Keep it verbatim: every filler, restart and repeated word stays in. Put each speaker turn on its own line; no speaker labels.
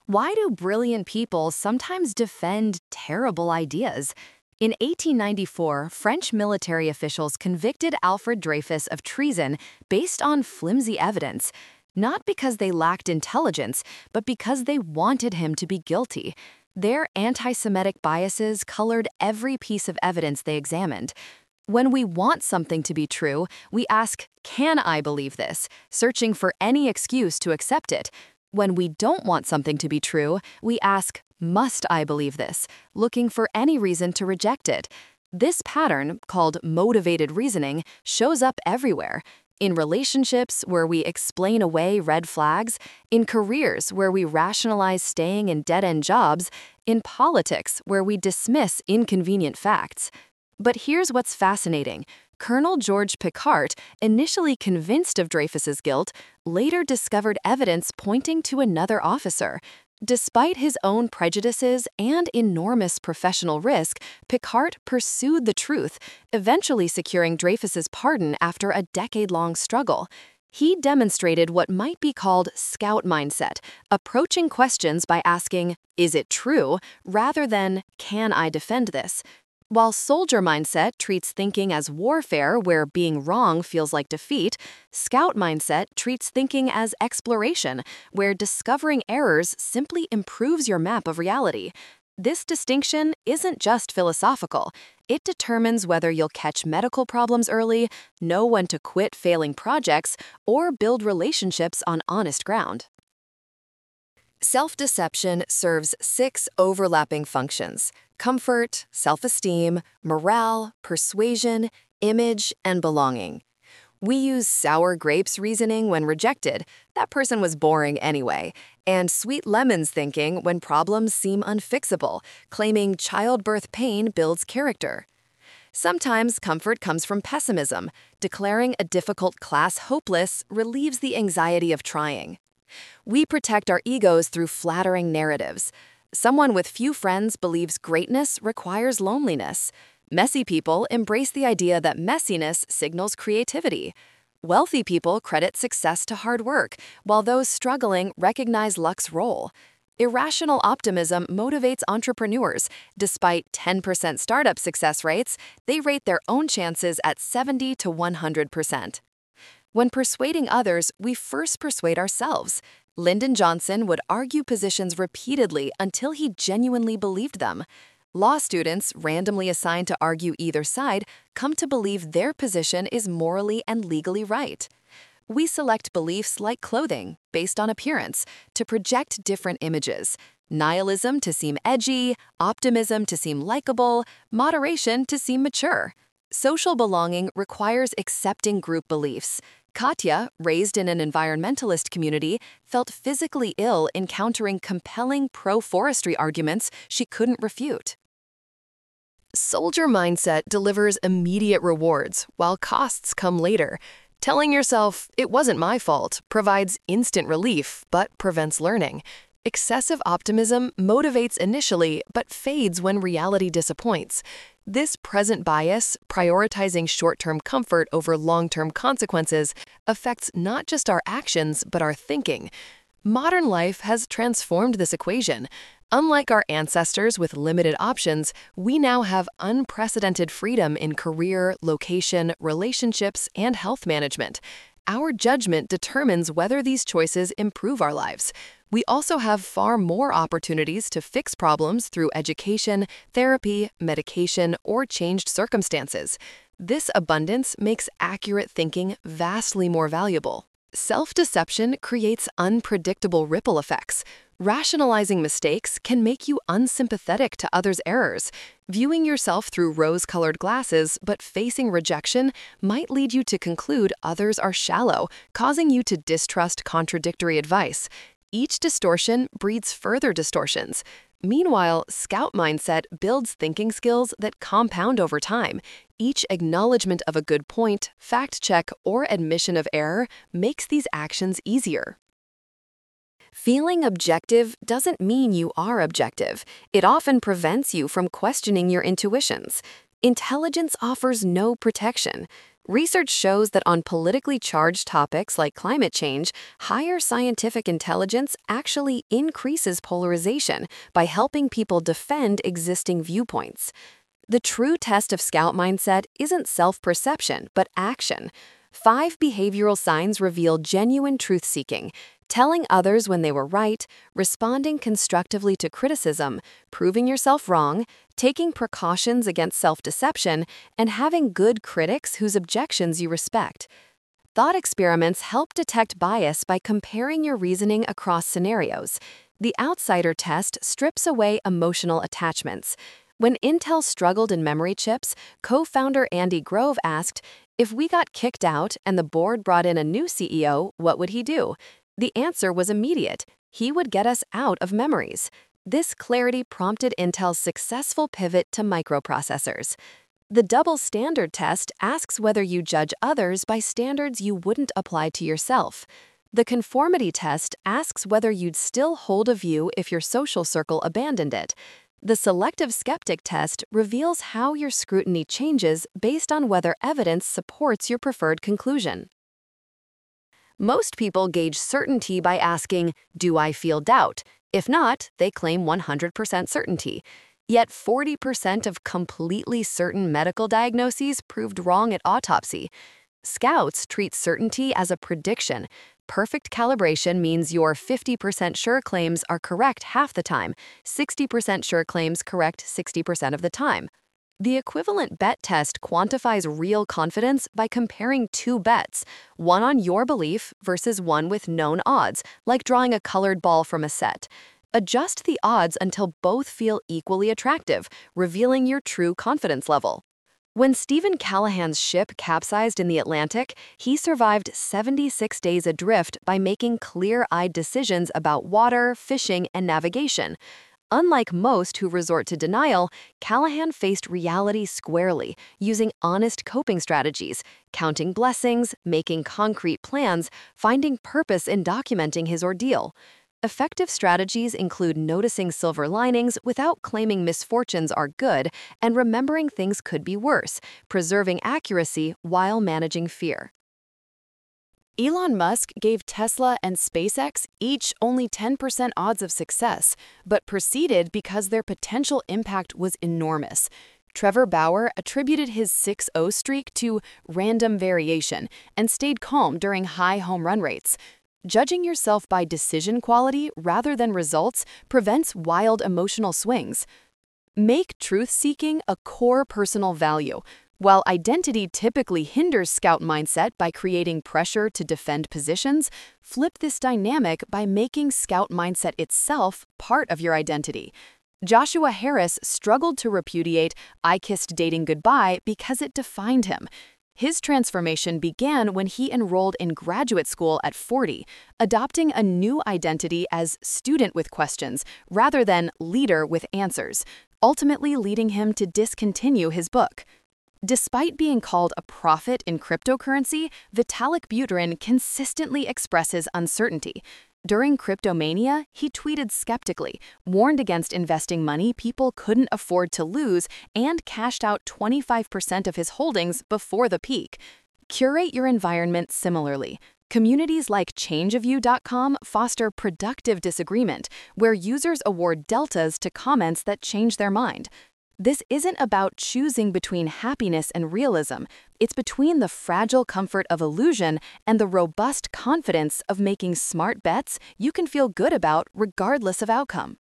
Why do brilliant people sometimes defend terrible ideas? In eighteen ninety-four, French military officials convicted Alfred Dreyfus of treason based on flimsy evidence, not because they lacked intelligence, but because they wanted him to be guilty. Their anti-Semitic biases colored every piece of evidence they examined. When we want something to be true, we ask, "Can I believe this?" searching for any excuse to accept it. When we don't want something to be true, we ask, "Must I believe this?" looking for any reason to reject it. This pattern, called motivated reasoning, shows up everywhere. In relationships, where we explain away red flags, in careers, where we rationalize staying in dead-end jobs, in politics, where we dismiss inconvenient facts. But here's what's fascinating. Colonel George Picquart, initially convinced of Dreyfus's guilt, later discovered evidence pointing to another officer. Despite his own prejudices and enormous professional risk, Picquart pursued the truth, eventually securing Dreyfus's pardon after a decade-long struggle. He demonstrated what might be called scout mindset, approaching questions by asking, "Is it true?" rather than, "Can I defend this?" While soldier mindset treats thinking as warfare where being wrong feels like defeat, scout mindset treats thinking as exploration, where discovering errors simply improves your map of reality. This distinction isn't just philosophical. It determines whether you'll catch medical problems early, know when to quit failing projects, or build relationships on honest ground. Self-deception serves six overlapping functions: comfort, self-esteem, morale, persuasion, image, and belonging. We use sour grapes reasoning when rejected, "That person was boring anyway," and sweet lemons thinking when problems seem unfixable, claiming childbirth pain builds character. Sometimes comfort comes from pessimism. Declaring a difficult class hopeless relieves the anxiety of trying. We protect our egos through flattering narratives. Someone with few friends believes greatness requires loneliness. Messy people embrace the idea that messiness signals creativity. Wealthy people credit success to hard work, while those struggling recognize luck's role. Irrational optimism motivates entrepreneurs. Despite ten percent startup success rates, they rate their own chances at seventy to one hundred percent. When persuading others, we first persuade ourselves. Lyndon Johnson would argue positions repeatedly until he genuinely believed them. Law students, randomly assigned to argue either side, come to believe their position is morally and legally right. We select beliefs like clothing, based on appearance, to project different images. Nihilism to seem edgy, optimism to seem likable, moderation to seem mature. Social belonging requires accepting group beliefs. Katya, raised in an environmentalist community, felt physically ill encountering compelling pro-forestry arguments she couldn't refute. Soldier mindset delivers immediate rewards, while costs come later. Telling yourself, "It wasn't my fault," provides instant relief, but prevents learning. Excessive optimism motivates initially, but fades when reality disappoints. This present bias, prioritizing short-term comfort over long-term consequences, affects not just our actions, but our thinking. Modern life has transformed this equation. Unlike our ancestors with limited options, we now have unprecedented freedom in career, location, relationships, and health management. Our judgment determines whether these choices improve our lives. We also have far more opportunities to fix problems through education, therapy, medication, or changed circumstances. This abundance makes accurate thinking vastly more valuable. Self-deception creates unpredictable ripple effects. Rationalizing mistakes can make you unsympathetic to others' errors. Viewing yourself through rose-colored glasses but facing rejection might lead you to conclude others are shallow, causing you to distrust contradictory advice. Each distortion breeds further distortions. Meanwhile, scout mindset builds thinking skills that compound over time. Each acknowledgement of a good point, fact check, or admission of error makes these actions easier. Feeling objective doesn't mean you are objective. It often prevents you from questioning your intuitions. Intelligence offers no protection. Research shows that on politically charged topics like climate change, higher scientific intelligence actually increases polarization by helping people defend existing viewpoints. The true test of Scout mindset isn't self-perception, but action. Five behavioral signs reveal genuine truth-seeking: telling others when they were right, responding constructively to criticism, proving yourself wrong, taking precautions against self-deception, and having good critics whose objections you respect. Thought experiments help detect bias by comparing your reasoning across scenarios. The outsider test strips away emotional attachments. When Intel struggled in memory chips, co-founder Andy Grove asked, "If we got kicked out and the board brought in a new C E O, what would he do?" The answer was immediate: he would get us out of memories. This clarity prompted Intel's successful pivot to microprocessors. The double standard test asks whether you judge others by standards you wouldn't apply to yourself. The conformity test asks whether you'd still hold a view if your social circle abandoned it. The selective skeptic test reveals how your scrutiny changes based on whether evidence supports your preferred conclusion. Most people gauge certainty by asking, "Do I feel doubt?" If not, they claim one hundred percent certainty. Yet forty percent of completely certain medical diagnoses proved wrong at autopsy. Scouts treat certainty as a prediction. Perfect calibration means your fifty percent sure claims are correct half the time, sixty percent sure claims correct sixty percent of the time. The equivalent bet test quantifies real confidence by comparing two bets, one on your belief versus one with known odds, like drawing a colored ball from a set. Adjust the odds until both feel equally attractive, revealing your true confidence level. When Stephen Callahan's ship capsized in the Atlantic, he survived seventy-six days adrift by making clear-eyed decisions about water, fishing, and navigation. Unlike most who resort to denial, Callahan faced reality squarely, using honest coping strategies, counting blessings, making concrete plans, finding purpose in documenting his ordeal. Effective strategies include noticing silver linings without claiming misfortunes are good, and remembering things could be worse, preserving accuracy while managing fear. Elon Musk gave Tesla and SpaceX each only ten percent odds of success, but proceeded because their potential impact was enormous. Trevor Bauer attributed his six oh streak to random variation and stayed calm during high home run rates. Judging yourself by decision quality rather than results prevents wild emotional swings. Make truth-seeking a core personal value. While identity typically hinders Scout mindset by creating pressure to defend positions, flip this dynamic by making Scout mindset itself part of your identity. Joshua Harris struggled to repudiate "I kissed dating goodbye" because it defined him. His transformation began when he enrolled in graduate school at forty, adopting a new identity as student with questions rather than leader with answers, ultimately leading him to discontinue his book. Despite being called a prophet in cryptocurrency, Vitalik Buterin consistently expresses uncertainty. During Cryptomania, he tweeted skeptically, warned against investing money people couldn't afford to lose, and cashed out twenty-five percent of his holdings before the peak. Curate your environment similarly. Communities like change of you dot com foster productive disagreement, where users award deltas to comments that change their mind. This isn't about choosing between happiness and realism. It's between the fragile comfort of illusion and the robust confidence of making smart bets you can feel good about regardless of outcome.